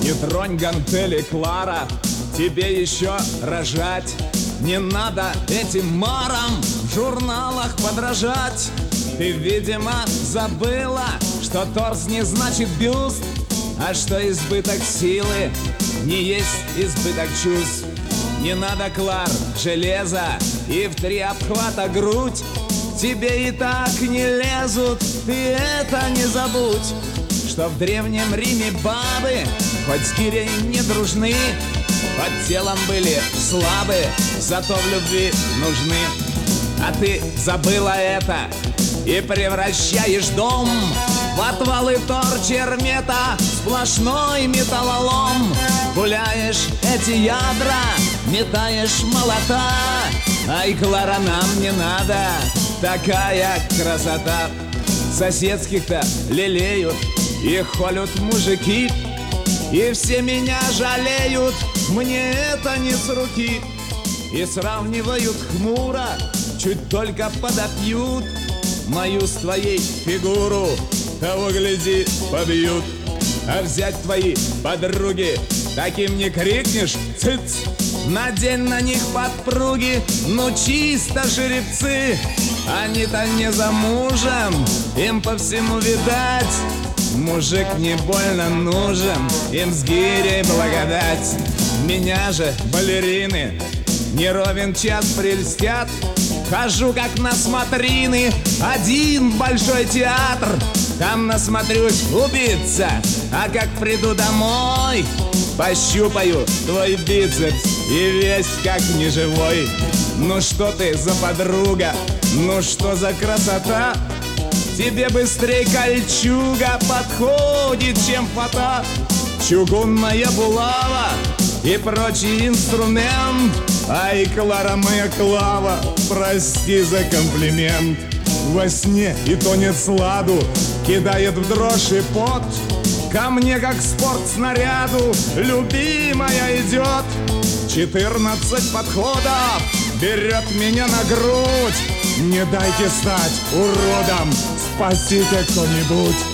Не тронь гантели, Клара, тебе еще рожать. Не надо этим марам в журналах подражать. Ты, видимо, забыла, что торс не значит бюст, а что избыток силы не есть избыток чувств. Не надо, Клар, железа и в 3 обхвата грудь. Тебе и так не лезут, ты это не забудь, что в Древнем Риме бабы хоть с гирей не дружны, под телом были слабы, зато в любви нужны. А ты забыла это и превращаешь дом в отвалы торчермета, сплошной металлолом. Гуляешь эти ядра, метаешь молота. Ай, Клара, нам не надо такая красота. Соседских-то лелеют и холют мужики, и все меня жалеют, мне это не с руки. И сравнивают хмуро, чуть только подопьют мою с твоей фигуру, того гляди побьют. А взять твои подруги, таким не крикнешь цыц. Надень на них подпруги, ну чисто жеребцы. Они-то не за мужем, им по всему видать. Мужик не больно нужен, им с гирей благодать. Меня же балерины не ровен час прельстят. Хожу как на смотрины, один большой театр. Там насмотрюсь убиться, а как приду домой, пощупаю твой бицепс и весь как неживой. Ну что ты за подруга, ну что за красота. Тебе быстрей кольчуга подходит, чем фата. Чугунная булава и прочий инструмент. Ай, Клара, моя Клава, прости за комплимент. Во сне и то нет сладу, кидает в дрожь и пот. Ко мне как спортснаряду любимая идет. 14 подходов, берет меня на грудь. Не дайте стать уродом, спасите кто-нибудь.